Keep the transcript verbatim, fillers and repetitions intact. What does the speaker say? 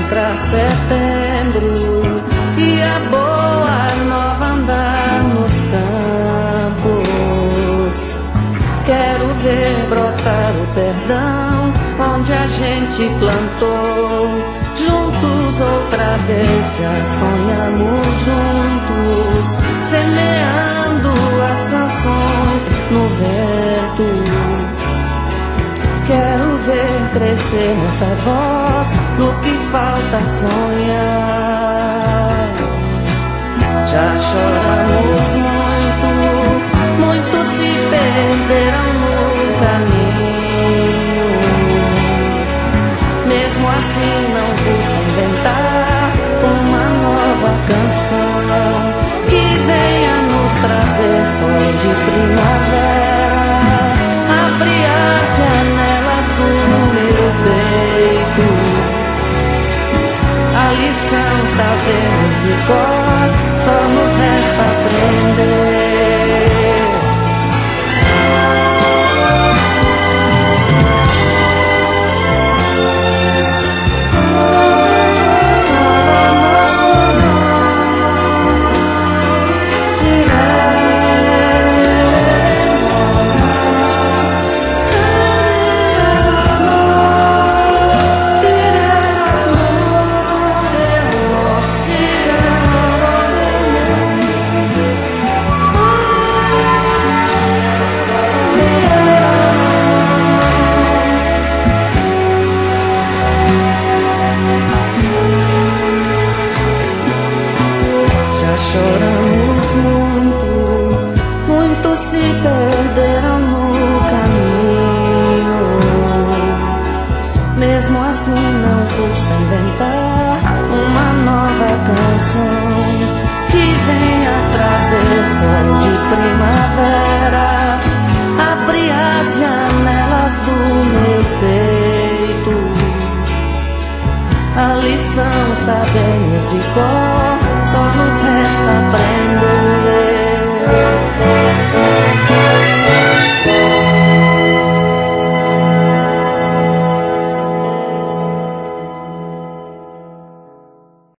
entra setembro e a boa nova andar nos campos. Quero ver brotar o perdão onde a gente plantou. Juntos outra vez já sonhamos juntos, semeando as canções no vento. Quero ver crescer nossa voz no que falta sonhar. Já choramos muito, muitos se perderam no caminho. Mesmo assim não custa inventar uma nova canção que venha nos trazer sol de primavera. Abre as janelas do meu peito, a lição sabemos de cor, só nos resta aprender. Choramos muito, muitos se perderam no caminho. Mesmo assim não custa inventar uma nova canção que venha trazer sol de primavera. Abre as janelas do meu peito, a lição sabemos de cor,